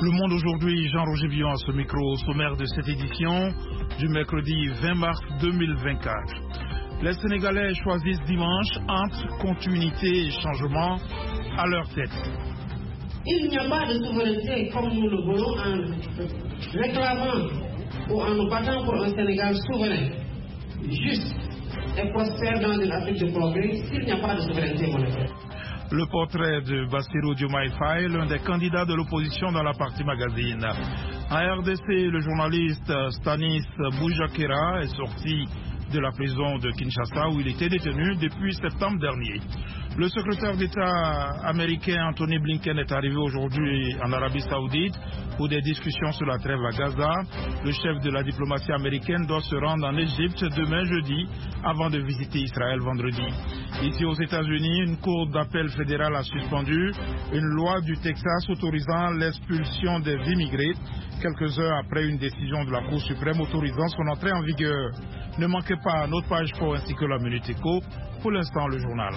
Le Monde aujourd'hui, Jean-Roger Villon à ce micro, au sommaire de cette édition du mercredi 20 mars 2024. Les Sénégalais choisissent dimanche entre continuité et changement à leur tête. Il n'y a pas de souveraineté comme nous le voulons en réclamant ou en nous battant pour un Sénégal souverain, juste et prospère dans une Afrique de progrès s'il n'y a pas de souveraineté monétaire. Le portrait de Bassirou Diomaye Faye, l'un des candidats de l'opposition dans la partie magazine. En RDC, le journaliste Stanis Boujakera est sorti de la prison de Kinshasa où il était détenu depuis septembre dernier. Le secrétaire d'État américain Anthony Blinken est arrivé aujourd'hui en Arabie Saoudite pour des discussions sur la trêve à Gaza. Le chef de la diplomatie américaine doit se rendre en Égypte demain jeudi avant de visiter Israël vendredi. Ici aux États-Unis, une cour d'appel fédérale a suspendu une loi du Texas autorisant l'expulsion des immigrés quelques heures après une décision de la Cour suprême autorisant son entrée en vigueur. Ne manquez pas notre page sport ainsi que la Minute Éco. Pour l'instant, le journal.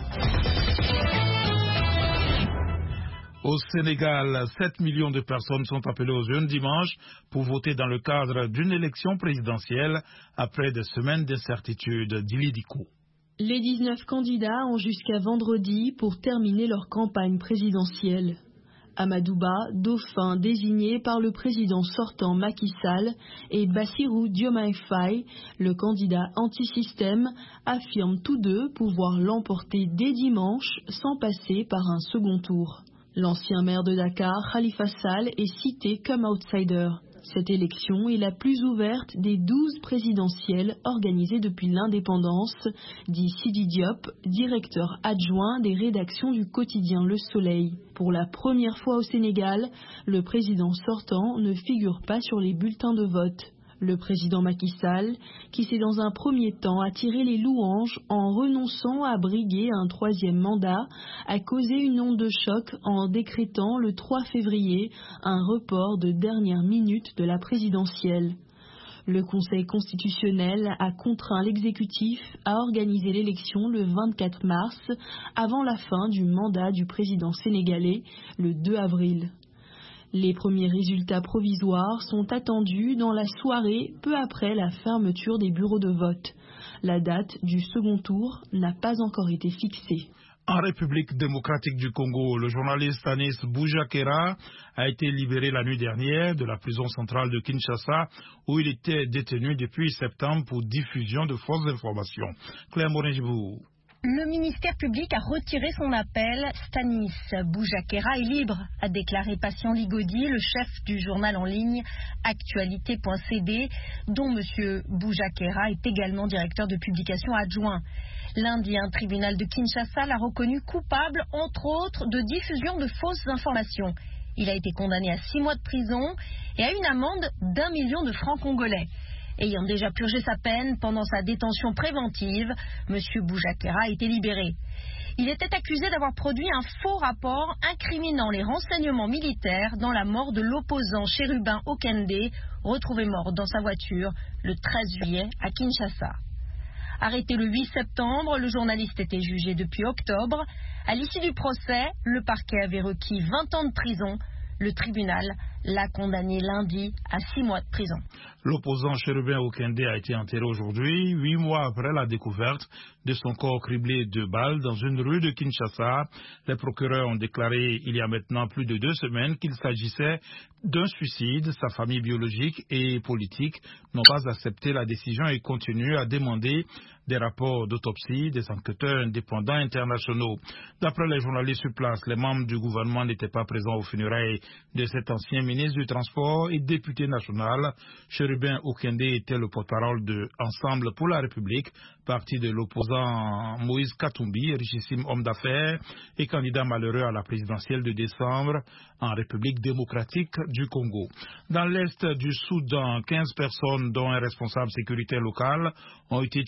Au Sénégal, 7 millions de personnes sont appelées aux urnes dimanche pour voter dans le cadre d'une élection présidentielle après des semaines d'incertitude. Dilidico. Les 19 candidats ont jusqu'à vendredi pour terminer leur campagne présidentielle. Amadouba, dauphin désigné par le président sortant Macky Sall, et Bassirou Diomaye Faye, le candidat anti-système, affirment tous deux pouvoir l'emporter dès dimanche sans passer par un second tour. L'ancien maire de Dakar, Khalifa Sall, est cité comme outsider. Cette élection est la plus ouverte des 12 présidentielles organisées depuis l'indépendance, dit Sidi Diop, directeur adjoint des rédactions du quotidien Le Soleil. Pour la première fois au Sénégal, le président sortant ne figure pas sur les bulletins de vote. Le président Macky Sall, qui s'est dans un premier temps attiré les louanges en renonçant à briguer un troisième mandat, a causé une onde de choc en décrétant le 3 février un report de dernière minute de la présidentielle. Le Conseil constitutionnel a contraint l'exécutif à organiser l'élection le 24 mars, avant la fin du mandat du président sénégalais, le 2 avril. Les premiers résultats provisoires sont attendus dans la soirée peu après la fermeture des bureaux de vote. La date du second tour n'a pas encore été fixée. En République démocratique du Congo, le journaliste Stanis Boujakera a été libéré la nuit dernière de la prison centrale de Kinshasa où il était détenu depuis septembre pour diffusion de fausses informations. Claire Morin-Gibou. Le ministère public a retiré son appel. Stanis Boujakera est libre, a déclaré Patient Ligodi, le chef du journal en ligne Actualité.cd, dont M. Boujakera est également directeur de publication adjoint. Lundi, un tribunal de Kinshasa l'a reconnu coupable, entre autres, de diffusion de fausses informations. Il a été condamné à 6 mois de prison et à une amende d'1 million de francs congolais. Ayant déjà purgé sa peine pendant sa détention préventive, M. Boujakera a été libéré. Il était accusé d'avoir produit un faux rapport incriminant les renseignements militaires dans la mort de l'opposant Chérubin Okende, retrouvé mort dans sa voiture le 13 juillet à Kinshasa. Arrêté le 8 septembre, le journaliste était jugé depuis octobre. À l'issue du procès, le parquet avait requis 20 ans de prison. Le tribunal l'a condamné lundi à 6 mois de prison. L'opposant Chérubin Okende a été enterré aujourd'hui, 8 mois après la découverte de son corps criblé de balles dans une rue de Kinshasa. Les procureurs ont déclaré il y a maintenant plus de 2 semaines qu'il s'agissait d'un suicide. Sa famille biologique et politique n'ont pas accepté la décision et continuent à demander des rapports d'autopsie des enquêteurs indépendants internationaux. D'après les journalistes sur place, les membres du gouvernement n'étaient pas présents aux funérailles de cet ancien ministre du Transport et député national. Chérubin Okende était le porte-parole de Ensemble pour la République, parti de l'opposant Moïse Katumbi, richissime homme d'affaires et candidat malheureux à la présidentielle de décembre en République démocratique du Congo. Dans l'est du Soudan, 15 personnes, dont un responsable sécurité local, ont été tuées lors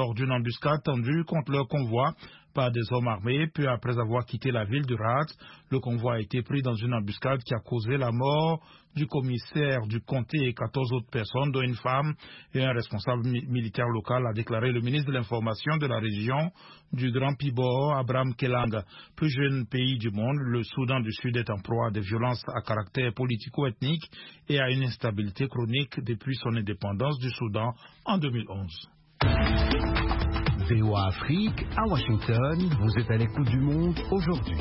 lors d'une embuscade tendue contre leur convoi par des hommes armés. Peu après avoir quitté la ville de Rat, le convoi a été pris dans une embuscade qui a causé la mort du commissaire du comté et 14 autres personnes, dont une femme et un responsable militaire local, a déclaré le ministre de l'Information de la région du Grand Pibor, Abraham Kelang. Plus jeune pays du monde, le Soudan du Sud est en proie à des violences à caractère politico-ethnique et à une instabilité chronique depuis son indépendance du Soudan en 2011. VOA Afrique, à Washington, vous êtes à l'écoute du monde aujourd'hui.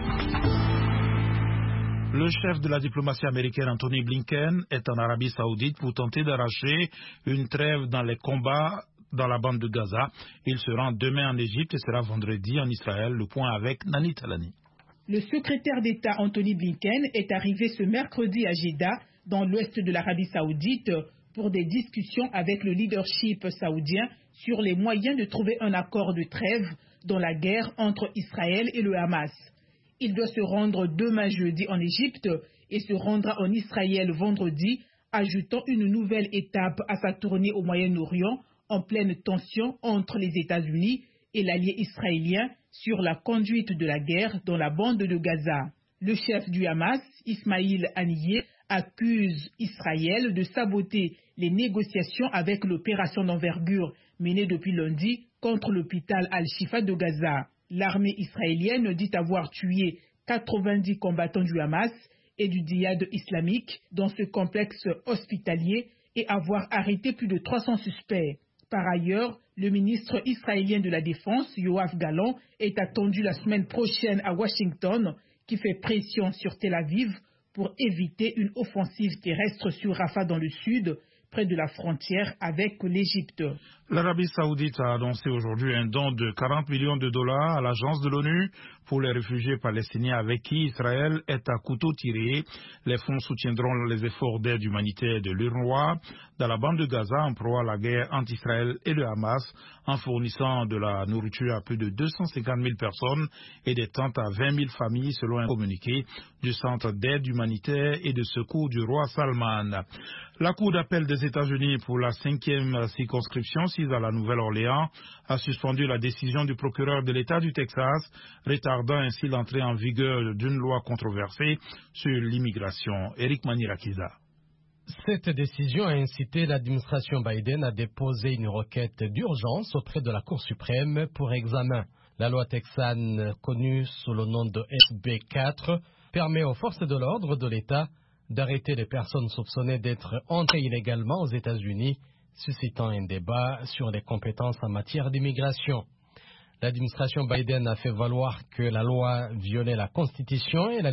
Le chef de la diplomatie américaine, Anthony Blinken, est en Arabie Saoudite pour tenter d'arracher une trêve dans les combats dans la bande de Gaza. Il se rend demain en Égypte et sera vendredi en Israël. Le point avec Nani Talani. Le secrétaire d'État Anthony Blinken est arrivé ce mercredi à Jeddah, dans l'ouest de l'Arabie Saoudite, pour des discussions avec le leadership saoudien sur les moyens de trouver un accord de trêve dans la guerre entre Israël et le Hamas. Il doit se rendre demain jeudi en Égypte et se rendra en Israël vendredi, ajoutant une nouvelle étape à sa tournée au Moyen-Orient en pleine tension entre les États-Unis et l'allié israélien sur la conduite de la guerre dans la bande de Gaza. Le chef du Hamas, Ismail Haniyeh, accuse Israël de saboter les négociations avec l'opération d'envergure menée depuis lundi contre l'hôpital Al-Shifa de Gaza. L'armée israélienne dit avoir tué 90 combattants du Hamas et du djihad islamique dans ce complexe hospitalier et avoir arrêté plus de 300 suspects. Par ailleurs, le ministre israélien de la Défense, Yoav Gallant, est attendu la semaine prochaine à Washington, qui fait pression sur Tel Aviv pour éviter une offensive terrestre sur Rafah dans le sud, près de la frontière avec l'Égypte. L'Arabie Saoudite a annoncé aujourd'hui un don de 40 millions de dollars à l'agence de l'ONU pour les réfugiés palestiniens avec qui Israël est à couteau tiré. Les fonds soutiendront les efforts d'aide humanitaire de l'UNRWA dans la bande de Gaza en proie à la guerre entre Israël et le Hamas, en fournissant de la nourriture à plus de 250 000 personnes et des tentes à 20 000 familles, selon un communiqué du Centre d'aide humanitaire et de secours du roi Salman. La Cour d'appel des États-Unis pour la 5e circonscription, sise à la Nouvelle-Orléans, a suspendu la décision du procureur de l'État du Texas, retardant ainsi l'entrée en vigueur d'une loi controversée sur l'immigration. Eric Manirakiza. Cette décision a incité l'administration Biden à déposer une requête d'urgence auprès de la Cour suprême pour examen. La loi texane, connue sous le nom de SB 4, permet aux forces de l'ordre de l'État d'arrêter les personnes soupçonnées d'être entrées illégalement aux États-Unis, suscitant un débat sur les compétences en matière d'immigration. L'administration Biden a fait valoir que la loi violait la Constitution et la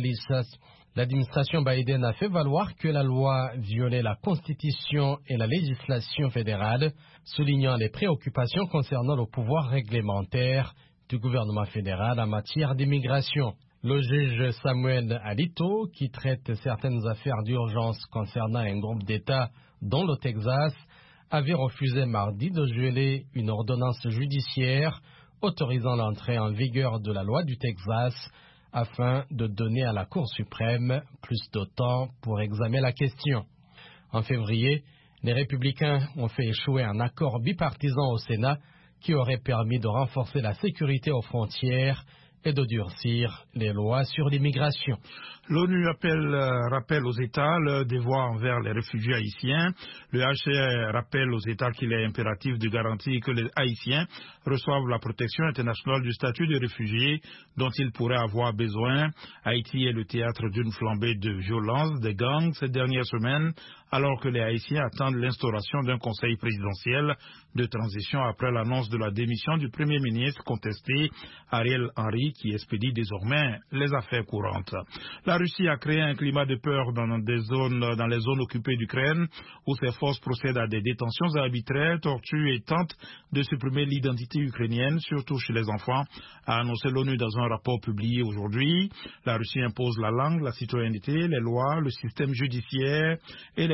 législation fédérale, soulignant les préoccupations concernant le pouvoir réglementaire du gouvernement fédéral en matière d'immigration. Le juge Samuel Alito, qui traite certaines affaires d'urgence concernant un groupe d'États, dont le Texas, avait refusé mardi de geler une ordonnance judiciaire autorisant l'entrée en vigueur de la loi du Texas afin de donner à la Cour suprême plus de temps pour examiner la question. En février, les républicains ont fait échouer un accord bipartisan au Sénat qui aurait permis de renforcer la sécurité aux frontières et de durcir les lois sur l'immigration. L'ONU rappelle aux États leur devoir envers les réfugiés haïtiens. Le HCR rappelle aux États qu'il est impératif de garantir que les Haïtiens reçoivent la protection internationale du statut de réfugié dont ils pourraient avoir besoin. Haïti est le théâtre d'une flambée de violence des gangs ces dernières semaines, alors que les Haïtiens attendent l'instauration d'un conseil présidentiel de transition après l'annonce de la démission du Premier ministre contesté, Ariel Henry, qui expédie désormais les affaires courantes. La Russie a créé un climat de peur dans les zones occupées d'Ukraine, où ses forces procèdent à des détentions arbitraires, tortues et tentent de supprimer l'identité ukrainienne, surtout chez les enfants, a annoncé l'ONU dans un rapport publié aujourd'hui. La Russie impose la langue, la citoyenneté, les lois, le système judiciaire et les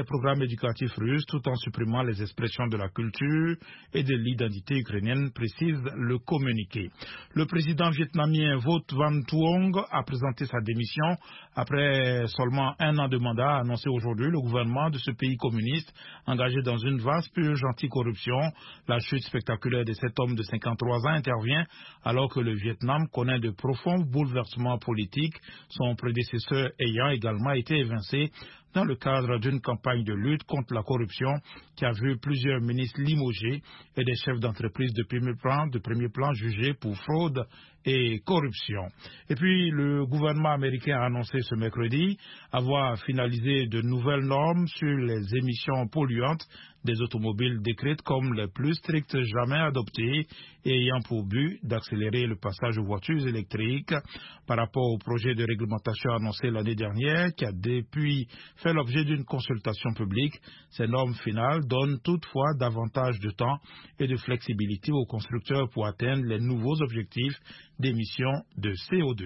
les programmes éducatifs russes tout en supprimant les expressions de la culture et de l'identité ukrainienne, précise le communiqué. Le président vietnamien Vo Van Thuong a présenté sa démission après seulement un an de mandat, a annoncé aujourd'hui le gouvernement de ce pays communiste engagé dans une vaste purge anticorruption. La chute spectaculaire de cet homme de 53 ans intervient alors que le Vietnam connaît de profonds bouleversements politiques, son prédécesseur ayant également été évincé dans le cadre d'une campagne de lutte contre la corruption qui a vu plusieurs ministres limogés et des chefs d'entreprise de premier plan jugés pour fraude et corruption. Et puis, le gouvernement américain a annoncé ce mercredi avoir finalisé de nouvelles normes sur les émissions polluantes des automobiles décrites comme les plus strictes jamais adoptées et ayant pour but d'accélérer le passage aux voitures électriques par rapport au projet de réglementation annoncé l'année dernière qui a depuis fait l'objet d'une consultation publique. Ces normes finales donnent toutefois davantage de temps et de flexibilité aux constructeurs pour atteindre les nouveaux objectifs d'émissions de CO2.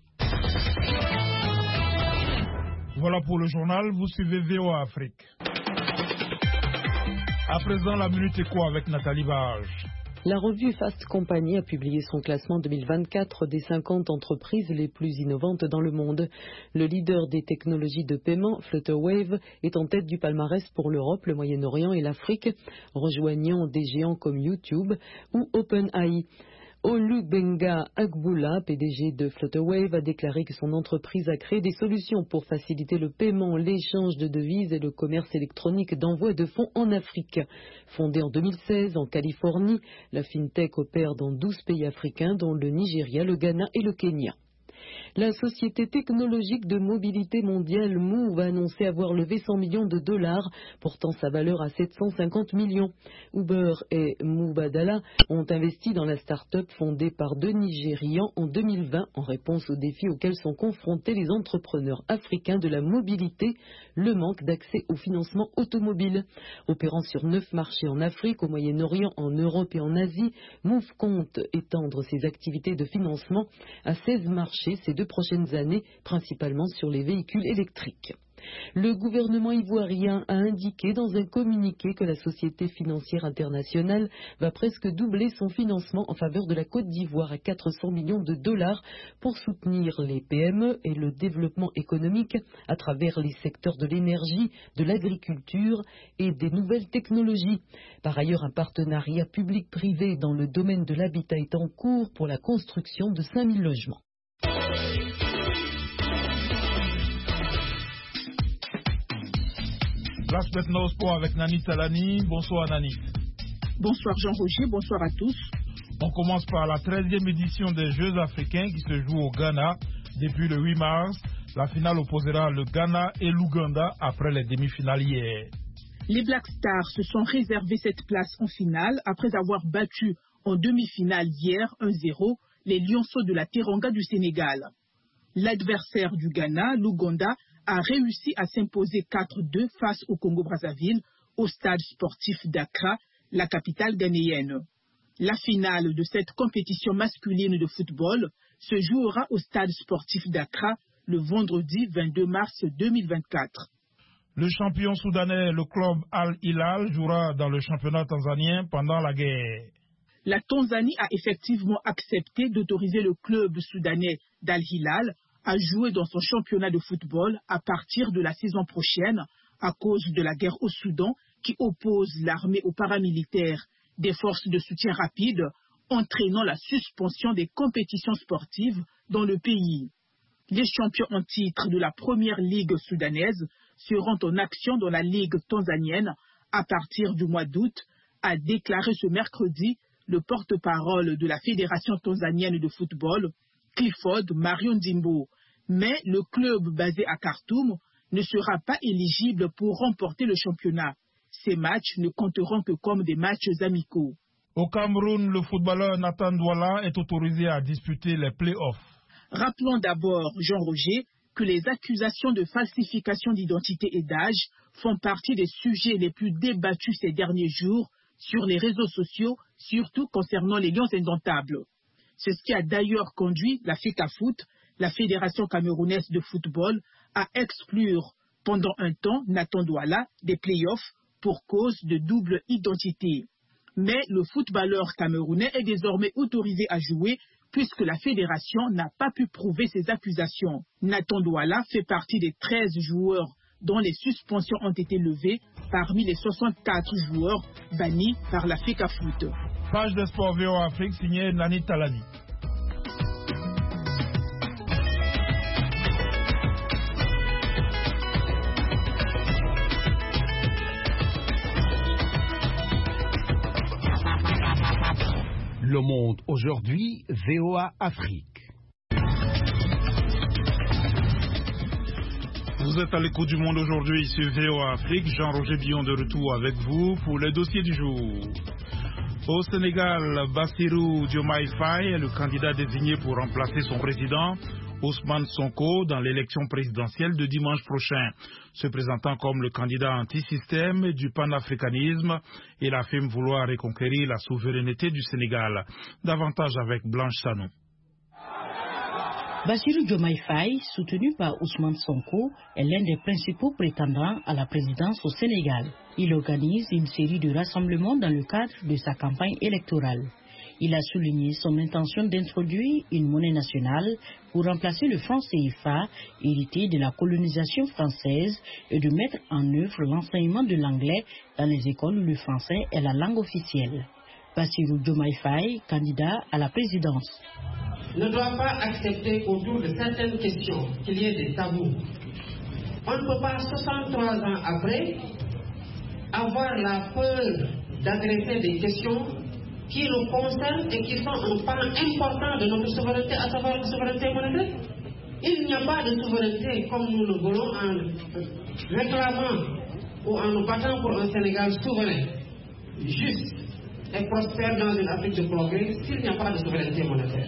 Voilà pour le journal, vous suivez VOA Afrique. À présent, la Minute Éco avec Nathalie Barge. La revue Fast Company a publié son classement 2024 des 50 entreprises les plus innovantes dans le monde. Le leader des technologies de paiement, Flutterwave, est en tête du palmarès pour l'Europe, le Moyen-Orient et l'Afrique, rejoignant des géants comme YouTube ou OpenAI. Olubenga Agbula, PDG de Flutterwave, a déclaré que son entreprise a créé des solutions pour faciliter le paiement, l'échange de devises et le commerce électronique d'envoi de fonds en Afrique. Fondée en 2016 en Californie, la FinTech opère dans 12 pays africains dont le Nigeria, le Ghana et le Kenya. La société technologique de mobilité mondiale Move a annoncé avoir levé 100 millions de dollars, portant sa valeur à 750 millions. Uber et Mubadala ont investi dans la start-up fondée par deux Nigérians en 2020 en réponse aux défis auxquels sont confrontés les entrepreneurs africains de la mobilité, le manque d'accès au financement automobile. Opérant sur 9 marchés en Afrique, au Moyen-Orient, en Europe et en Asie, Move compte étendre ses activités de financement à 16 marchés ces 2 prochaines années, principalement sur les véhicules électriques. Le gouvernement ivoirien a indiqué dans un communiqué que la Société financière internationale va presque doubler son financement en faveur de la Côte d'Ivoire à 400 millions de dollars pour soutenir les PME et le développement économique à travers les secteurs de l'énergie, de l'agriculture et des nouvelles technologies. Par ailleurs, un partenariat public-privé dans le domaine de l'habitat est en cours pour la construction de 5000 logements. Place maintenant au sport avec Nani Talani. Bonsoir Nani. Bonsoir Jean-Roger, bonsoir à tous. On commence par la 13e édition des Jeux africains qui se joue au Ghana depuis le 8 mars. La finale opposera le Ghana et l'Ouganda après les demi-finales hier. Les Black Stars se sont réservés cette place en finale après avoir battu en demi-finale hier 1-0 les Lionceaux de la Teranga du Sénégal. L'adversaire du Ghana, l'Ouganda, a réussi à s'imposer 4-2 face au Congo-Brazzaville au stade sportif d'Accra, la capitale ghanéenne. La finale de cette compétition masculine de football se jouera au stade sportif d'Accra le vendredi 22 mars 2024. Le champion soudanais, le club Al-Hilal, jouera dans le championnat tanzanien pendant la guerre. La Tanzanie a effectivement accepté d'autoriser le club soudanais d'Al-Hilal à jouer dans son championnat de football à partir de la saison prochaine à cause de la guerre au Soudan qui oppose l'armée aux paramilitaires des forces de soutien rapide, entraînant la suspension des compétitions sportives dans le pays. Les champions en titre de la première ligue soudanaise seront en action dans la ligue tanzanienne à partir du mois d'août, a déclaré ce mercredi le porte-parole de la Fédération tanzanienne de football, Clifford Mariondimbo. Mais le club basé à Khartoum ne sera pas éligible pour remporter le championnat. Ces matchs ne compteront que comme des matchs amicaux. Au Cameroun, le footballeur Nathan Douala est autorisé à disputer les play-offs. Rappelons d'abord, Jean-Roger, que les accusations de falsification d'identité et d'âge font partie des sujets les plus débattus ces derniers jours sur les réseaux sociaux, surtout concernant les Lions indomptables. C'est ce qui a d'ailleurs conduit la FECAFOOT, la Fédération camerounaise de football, à exclure pendant un temps, Nathan Douala, des playoffs pour cause de double identité. Mais le footballeur camerounais est désormais autorisé à jouer puisque la fédération n'a pas pu prouver ses accusations. Nathan Douala fait partie des 13 joueurs dont les suspensions ont été levées parmi les 64 joueurs bannis par la FECAFOOT. Page de sport VOA Afrique signée Nani Talani. Le Monde aujourd'hui, VOA Afrique. Vous êtes à l'écoute du Monde aujourd'hui sur VOA Afrique. Jean-Roger Billon de retour avec vous pour les dossiers du jour. Au Sénégal, Bassirou Diomaye Faye est le candidat désigné pour remplacer son président Ousmane Sonko dans l'élection présidentielle de dimanche prochain. Se présentant comme le candidat anti-système du panafricanisme, il affirme vouloir reconquérir la souveraineté du Sénégal. Davantage avec Blanche Sanou. Bassirou Diomaye Faye, soutenu par Ousmane Sonko, est l'un des principaux prétendants à la présidence au Sénégal. Il organise une série de rassemblements dans le cadre de sa campagne électorale. Il a souligné son intention d'introduire une monnaie nationale pour remplacer le franc CFA, hérité de la colonisation française, et de mettre en œuvre l'enseignement de l'anglais dans les écoles où le français est la langue officielle. Bassirou Diomaye Faye, candidat à la présidence. Ne doit pas accepter autour de certaines questions qu'il y ait des tabous. On ne peut pas, 63 ans après, avoir la peur d'adresser des questions qui nous concernent et qui sont un pan important de notre souveraineté, à savoir la souveraineté monétaire. Il n'y a pas de souveraineté comme nous le voulons en réclamant ou en nous battant pour un Sénégal souverain, juste et prospère dans une Afrique de progrès s'il n'y a pas de souveraineté monétaire.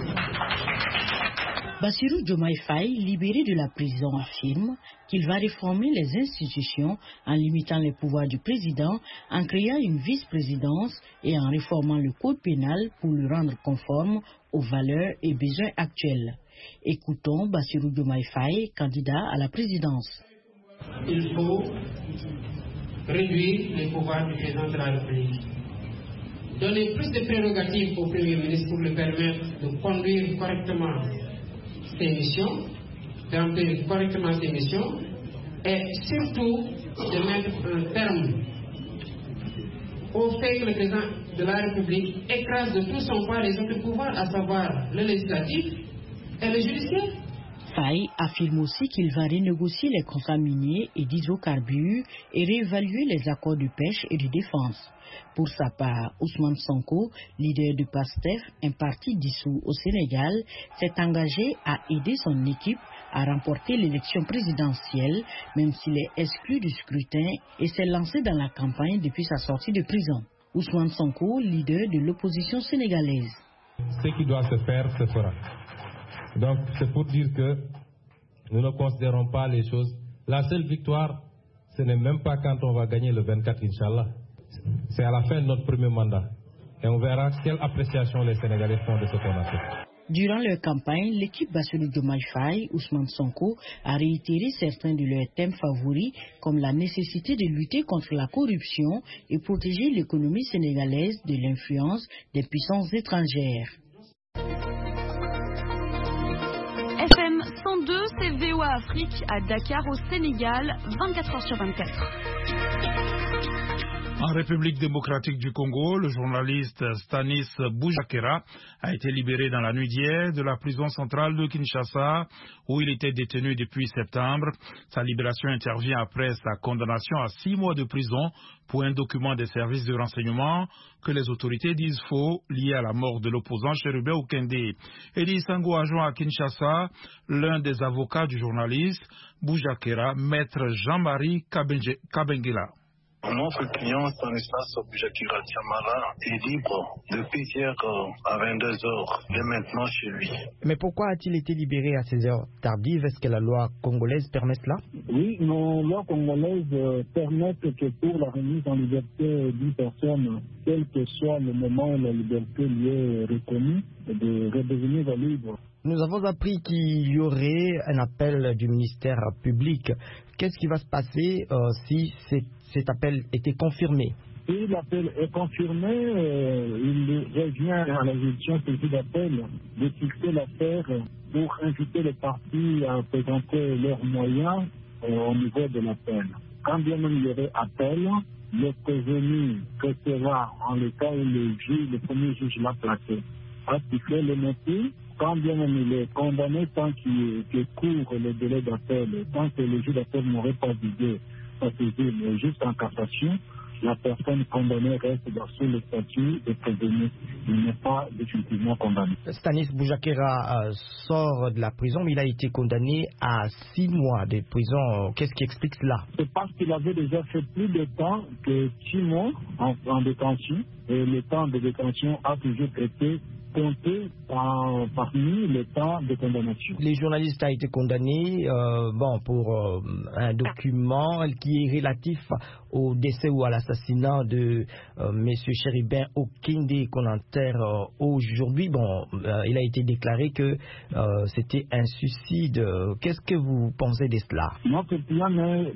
Bassirou Diomaye Faye, libéré de la prison, affirme qu'il va réformer les institutions en limitant les pouvoirs du président, en créant une vice-présidence et en réformant le code pénal pour le rendre conforme aux valeurs et besoins actuels. Écoutons Bassirou Diomaye Faye, candidat à la présidence. Il faut réduire les pouvoirs du président de la République. Donner plus de prérogatives au Premier ministre pour lui permettre de conduire correctement ses missions, de remplir correctement ses missions, et surtout de mettre un terme au fait que le président de la République écrase de tout son poids les autres pouvoirs, à savoir le législatif et le judiciaire. Faye affirme aussi qu'il va renégocier les contrats miniers et d'hydrocarbures et réévaluer les accords de pêche et de défense. Pour sa part, Ousmane Sonko, leader de PASTEF, un parti dissous au Sénégal, s'est engagé à aider son équipe à remporter l'élection présidentielle, même s'il est exclu du scrutin, et s'est lancé dans la campagne depuis sa sortie de prison. Ousmane Sonko, leader de l'opposition sénégalaise. Ce qui doit se faire, se fera. Donc, c'est pour dire que nous ne considérons pas les choses. La seule victoire, ce n'est même pas quand on va gagner le 24, Inch'Allah. C'est à la fin de notre premier mandat. Et on verra quelle appréciation les Sénégalais font de ce qu'on a fait. Durant leur campagne, l'équipe Bassirou Diomaye Faye, Ousmane Sonko, a réitéré certains de leurs thèmes favoris, comme la nécessité de lutter contre la corruption et protéger l'économie sénégalaise de l'influence des puissances étrangères. FM 102, c'est VOA Afrique à Dakar au Sénégal, 24h/24. En République démocratique du Congo, le journaliste Stanis Boujakera a été libéré dans la nuit d'hier de la prison centrale de Kinshasa, où il était détenu depuis septembre. Sa libération intervient après sa condamnation à 6 mois de prison pour un document des services de renseignement que les autorités disent faux, lié à la mort de l'opposant Chérubé Okende. Elie Sango a joint à Kinshasa l'un des avocats du journaliste Boujakera, maître Jean-Marie Kabengela. Notre client Stanislas Bujakera Tiamara est libre depuis hier à 22h. Il est maintenant chez lui. Mais pourquoi a-t-il été libéré à ces heures tardives? Est-ce que la loi congolaise permet cela? Oui, nos lois congolaises permettent que pour la remise en liberté d'une personne, quel que soit le moment où la liberté lui est reconnue, de redevenir libre. Nous avons appris qu'il y aurait un appel du ministère public. Qu'est-ce qui va se passer si cet appel était confirmé? Si l'appel est confirmé, il revient à la gestion saisie d'appel de fixer l'affaire pour inviter les parties à présenter leurs moyens au niveau de l'appel. Quand bien même il y aurait appel, le prévenu recevra, en le cas où le premier juge l'a placé, a fixé le motif. Quand bien même il est condamné, tant qu'il court le délai d'appel, tant que le juge d'appel n'aurait pas visé sa saisie, mais juste en cassation, la personne condamnée reste sous le statut de prévenu. Il n'est pas définitivement condamné. Stanis Bujakera sort de la prison, mais il a été condamné à 6 mois de prison. Qu'est-ce qui explique cela? C'est parce qu'il avait déjà fait plus de temps que 6 mois en détention, et le temps de détention a toujours été compté parmi les temps de condamnation. Les journalistes ont été condamnés pour un document qui est relatif au décès ou à l'assassinat de M. Chéribin Okinde qu'on enterre aujourd'hui. Il a été déclaré que c'était un suicide. Qu'est-ce que vous pensez de cela? Notre client n'est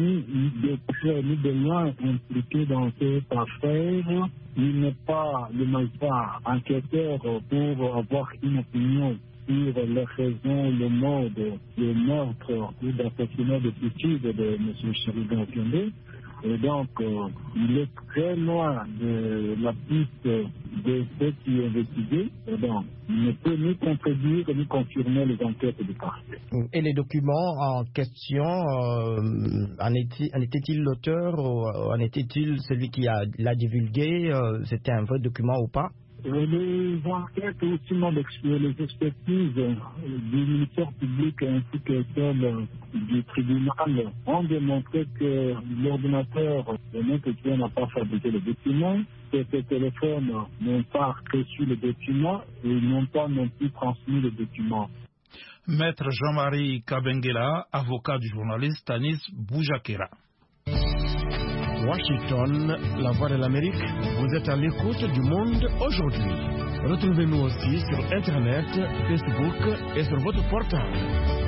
ni de loin impliqué dans cette affaire. Il n'est pas le magistrat enquêteur pour avoir une opinion sur les raisons, le mode de meurtre ou d'assassinat de suicide de M. Chéribin Okinde. Et donc, il est très loin de la piste de ce qui est investigué. Et donc, il ne peut ni contredire ni confirmer les enquêtes du parquet. Et les documents en question, en était-il l'auteur ou en était-il celui qui l'a divulgué? C'était un vrai document ou pas? Les enquêtes aussi les expertises du ministère public ainsi que celles du tribunal ont démontré que l'ordinateur de notre client n'a pas fabriqué le document, que ces téléphones n'ont pas reçu le document et n'ont pas non plus transmis le document. Maître Jean-Marie Kabengela, avocat du journaliste Stanis Bujakera. Washington, la voix de l'Amérique, vous êtes à l'écoute du monde aujourd'hui. Retrouvez-nous aussi sur Internet, Facebook et sur votre portable.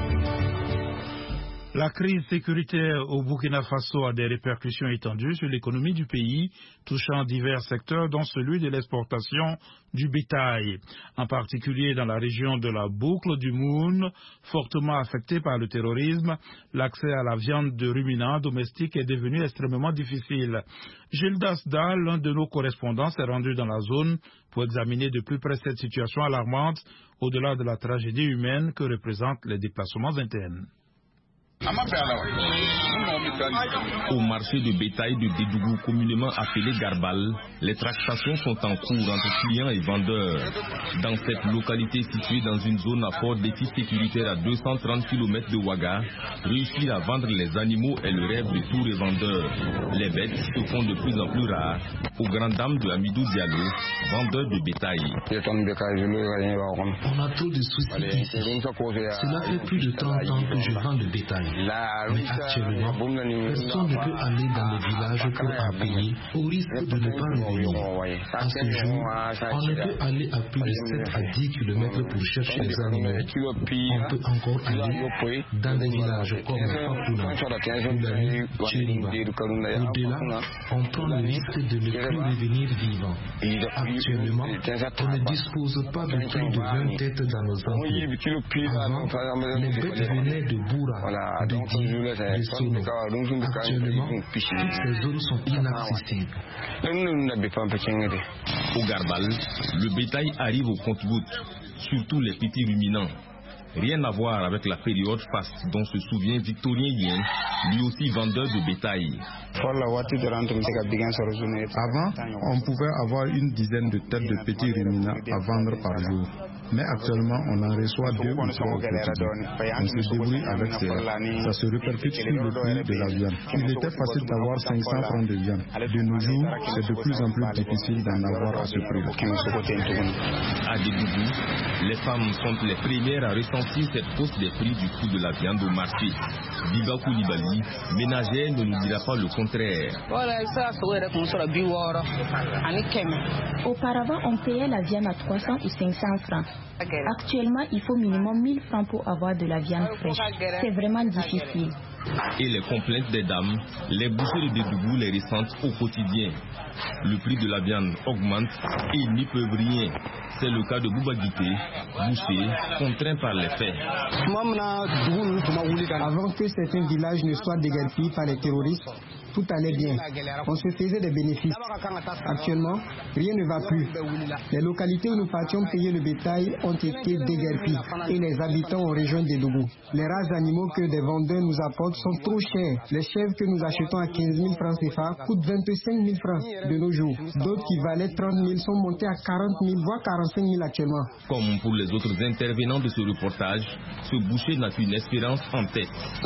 La crise sécuritaire au Burkina Faso a des répercussions étendues sur l'économie du pays, touchant divers secteurs, dont celui de l'exportation du bétail, en particulier dans la région de la boucle du Moun, fortement affectée par le terrorisme. L'accès à la viande de ruminants domestiques est devenu extrêmement difficile. Gildas Dahl, l'un de nos correspondants, s'est rendu dans la zone pour examiner de plus près cette situation alarmante, au-delà de la tragédie humaine que représentent les déplacements internes. Au marché de bétail de Dédougou, communément appelé Garbal, les tractations sont en cours entre clients et vendeurs. Dans cette localité située dans une zone à fort défi sécuritaire à 230 km de Ouaga, réussir à vendre les animaux est le rêve de tous les vendeurs. Les bêtes se font de plus en plus rares, aux grandes dames de Amidou Diallo, vendeur de bétail. On a trop de soucis ici. Cela fait plus de 30 ans que je vends le bétail. Mais actuellement, personne ne peut aller dans le village pour en payer au risque de ne pas revenir. À ce jour, on ne peut aller à plus de 7 à 10 km pour chercher les animaux. On peut encore aller dans des villages comme Papouna, Oulani, Chériba. Au-delà, on prend le risque de ne plus revenir vivant. Actuellement, on ne dispose pas de plus de 20 têtes dans nos enclos. Avant, les bêtes venaient de Boura, de Di, de Sono. Actuellement, toutes ces zones sont inaccessibles. Au Garbal, le bétail arrive au compte-gouttes, surtout les petits ruminants. Rien à voir avec la période faste dont se souvient Victorien Yen, lui aussi vendeur de bétail. Avant, on pouvait avoir une dizaine de têtes de petits ruminants à vendre par jour. Mais actuellement, on en reçoit 2 ou 3 au quotidien. On se débrouille avec cela. Ça se répercute sur le prix de la viande. Il était facile d'avoir 500 francs de viande. De nos jours, c'est de plus en plus difficile d'en avoir à ce prix-là. À Dédougou, les femmes sont les premières à ressentir cette hausse des prix du coût de la viande au marché. Biba Koulibaly, ménagère, ne nous dira pas le contraire. Auparavant, on payait la viande à 300 ou 500 francs. Actuellement, il faut minimum 1000 francs pour avoir de la viande fraîche. C'est vraiment difficile. Et les complaintes des dames, les bouchers de Dédougou les ressentent au quotidien. Le prix de la viande augmente et ils n'y peuvent rien. C'est le cas de Bouba Guité, boucher, contraint par les faits. Avant que certains villages ne soient déguerpis par les terroristes, tout allait bien. On se faisait des bénéfices. Actuellement, rien ne va plus. Les localités où nous partions payer le bétail ont été déguerpies et les habitants ont rejoint Dédougou. Les races d'animaux que des vendeurs nous apportent sont trop chers. Les chèvres que nous achetons à 15 000 francs CFA coûtent 25 000 francs de nos jours. D'autres qui valaient 30 000 sont montés à 40 000, voire 45 000 actuellement. Comme pour les autres intervenants de ce reportage, ce boucher n'a qu'une espérance en tête.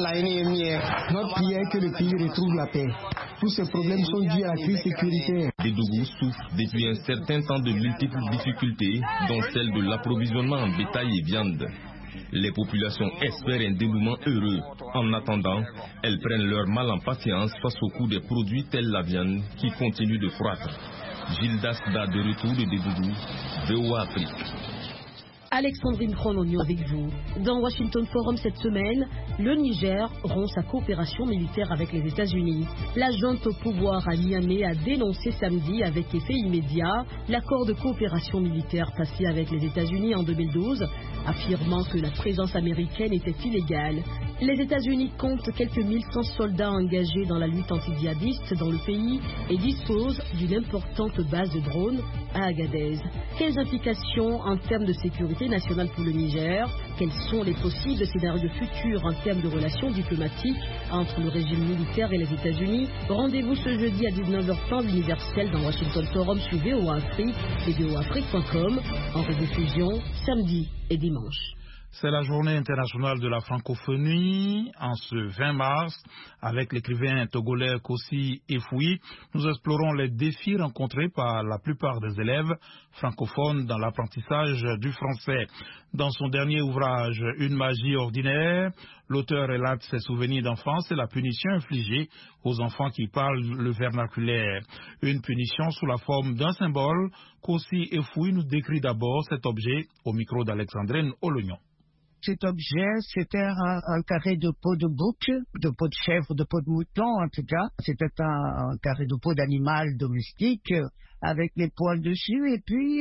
Notre prière est que le pays retrouve la paix. Tous ces problèmes sont dus à la crise sécuritaire. Dédougou souffre depuis un certain temps de multiples difficultés, dont celle de l'approvisionnement en bétail et viande. Les populations espèrent un dénouement heureux. En attendant, elles prennent leur mal en patience face au coût des produits tels la viande qui continue de croître. Gildas Da de retour de Dédougou, VOA Afrique. Alexandrine Chrononio avec vous. Dans Washington Forum cette semaine, le Niger rompt sa coopération militaire avec les États-Unis. La junte au pouvoir à Niamey a dénoncé samedi avec effet immédiat l'accord de coopération militaire passé avec les États-Unis en 2012, affirmant que la présence américaine était illégale. Les États-Unis comptent quelques 1100 soldats engagés dans la lutte antidjihadiste dans le pays et disposent d'une importante base de drones à Agadez. Quelles implications en termes de sécurité nationale pour le Niger? Quels sont les possibles scénarios futurs en termes de relations diplomatiques entre le régime militaire et les États-Unis? Rendez-vous ce jeudi à 19h temps universel dans Washington Forum sur VOA Afrique et voaafrique.com en rediffusion samedi et dimanche. C'est la journée internationale de la francophonie. En ce 20 mars, avec l'écrivain togolais Kossi Efoui, nous explorons les défis rencontrés par la plupart des élèves francophones dans l'apprentissage du français. Dans son dernier ouvrage, Une magie ordinaire, l'auteur relate ses souvenirs d'enfance et la punition infligée aux enfants qui parlent le vernaculaire. Une punition sous la forme d'un symbole. Kossi Efoui nous décrit d'abord cet objet au micro d'Alexandrine Olognon. Cet objet, c'était un carré de peau de bouc, de peau de chèvre, de peau de mouton en tout cas. C'était un carré de peau d'animal domestique avec les poils dessus et puis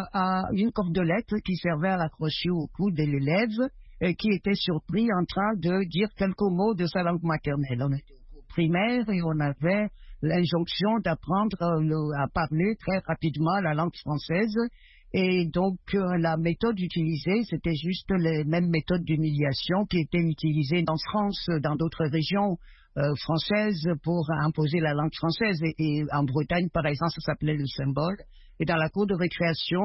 une cordelette qui servait à l'accrocher au cou de l'élève qui était surpris en train de dire quelques mots de sa langue maternelle. On était au cours primaire et on avait l'injonction d'apprendre à parler très rapidement la langue française. Et donc, la méthode utilisée, c'était juste les mêmes méthodes d'humiliation qui étaient utilisées en France, dans d'autres régions françaises pour imposer la langue française. Et en Bretagne, par exemple, ça s'appelait le symbole. Et dans la cour de récréation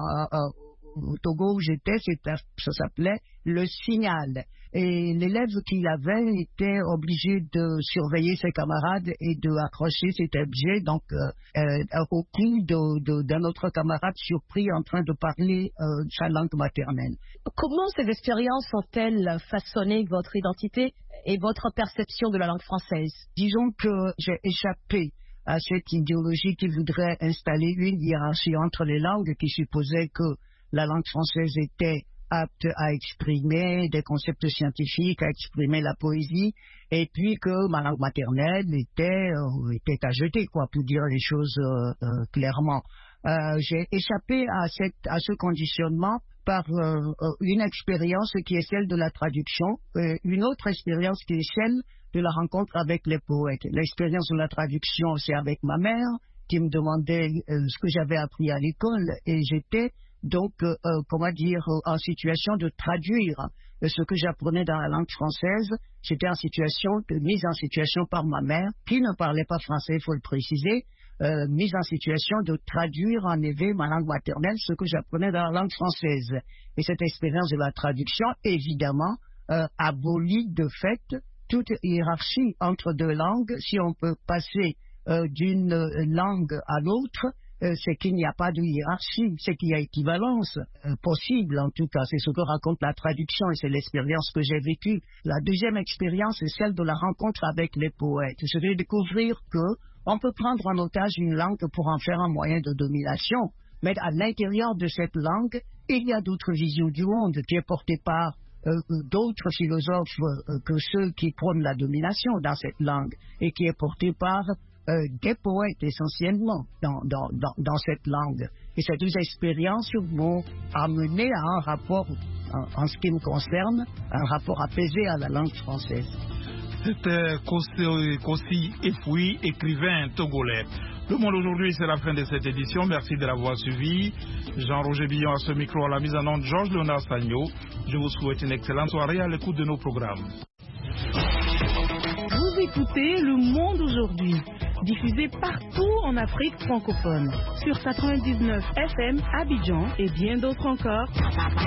au Togo où j'étais, ça s'appelait le signal. Et l'élève qui l'avait était obligé de surveiller ses camarades et d'accrocher cet objet donc au cou d'un autre camarade surpris en train de parler sa langue maternelle. Comment ces expériences ont-elles façonné votre identité et votre perception de la langue française? Disons que j'ai échappé à cette idéologie qui voudrait installer une hiérarchie entre les langues qui supposait que la langue française était apte à exprimer des concepts scientifiques, à exprimer la poésie, et puis que ma langue maternelle était à jeter, quoi, pour dire les choses clairement. J'ai échappé à ce conditionnement par une expérience qui est celle de la traduction, une autre expérience qui est celle de la rencontre avec les poètes. L'expérience de la traduction, c'est avec ma mère, qui me demandait ce que j'avais appris à l'école, et j'étais donc, en situation de traduire ce que j'apprenais dans la langue française. J'étais en situation de mise en situation par ma mère, qui ne parlait pas français, il faut le préciser, mise en situation de traduire en effet ma langue maternelle, ce que j'apprenais dans la langue française. Et cette expérience de la traduction, évidemment, abolit de fait toute hiérarchie entre deux langues. Si on peut passer d'une langue à l'autre, c'est qu'il n'y a pas de hiérarchie, c'est qu'il y a équivalence possible en tout cas. C'est ce que raconte la traduction et c'est l'expérience que j'ai vécue. La deuxième expérience est celle de la rencontre avec les poètes. Je vais découvrir qu'on peut prendre en otage une langue pour en faire un moyen de domination, mais à l'intérieur de cette langue, il y a d'autres visions du monde qui est portée par d'autres philosophes que ceux qui prônent la domination dans cette langue et qui est portée par des poètes essentiellement dans cette langue. Et ces deux expériences m'ont amené à un rapport, en ce qui me concerne, un rapport apaisé à la langue française. C'était Kossi Efoui, écrivain togolais. Le Monde aujourd'hui, c'est la fin de cette édition. Merci de l'avoir suivi. Jean-Roger Billon à ce micro, à la mise en onde Georges Léonard Sagno. Je vous souhaite une excellente soirée à l'écoute de nos programmes. Vous écoutez Le Monde aujourd'hui, diffusé partout en Afrique francophone, sur 99 FM Abidjan et bien d'autres encore.